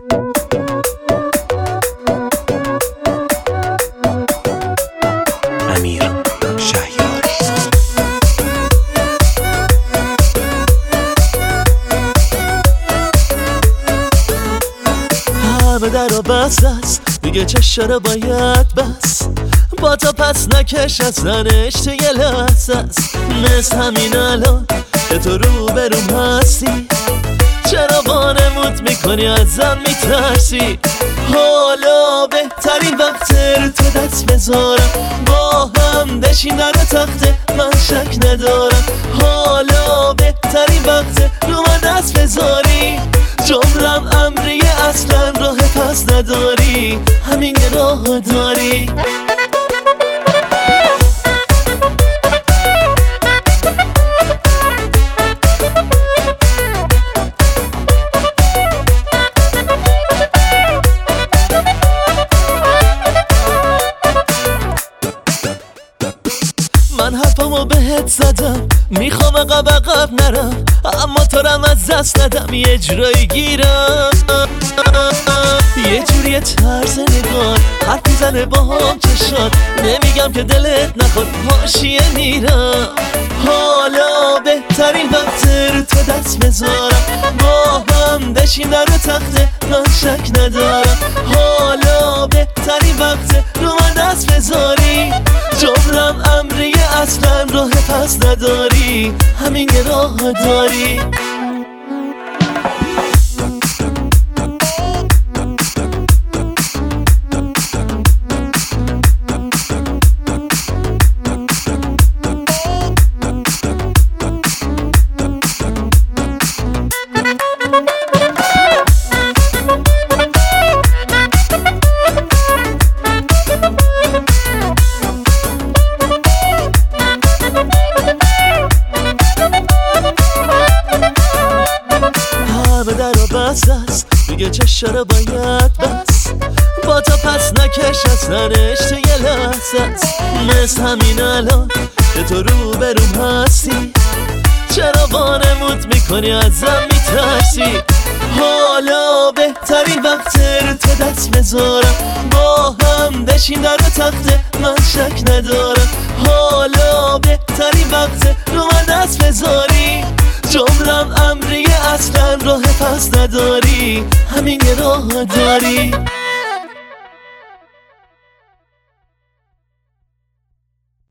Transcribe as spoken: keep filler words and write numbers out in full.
امیر شهیاری. همه در و بس است دیگه چشم رو باید بس، با تا پس نکش اصلا عشق یه لحظه است. مثل همین الان که تو رو بروم هستی، چرا وانمود میکنی ازم میترسی؟ حالا بهترین وقت رو تو دست بذارم، با هم بشین در تخته من شک ندارم. حالا بهترین وقت رو من دست بذاری، جمرم امریه اصلا راه پس نداری، همین یه راه داری. من حرفمو بهت زدم میخوام عقب عقب نرم، اما تو رم از دست ندم یه جورایی گیرم. یه جوری طرز نگاه حرف میزنه با هم چشات، نمیگم که دلت نخواد حاشیه میرم. حالا بهترین وقت رو تو دست بذارم، با هم بشین در تخته من شک ندارم. حالا بهترین وقت رو من دست بذاری، جمرم امریه اصلا راه پس نداری، همین یه راه داری. در و بس است دیگه چشم رو باید بس، با تا پس نکش اصلا عشق یه لحظه است. مثل همین الان که تو رو بروم هستی، چرا وانمود میکنی ازم میترسی؟ حالا بهترین وقت رو تو دست بذارم، با هم بشین در تخته من شک ندارم. حالا بهترین وقت رو من دست بذاری، جمرم امریه اصلا راه پس نداری، همین یه راه داری.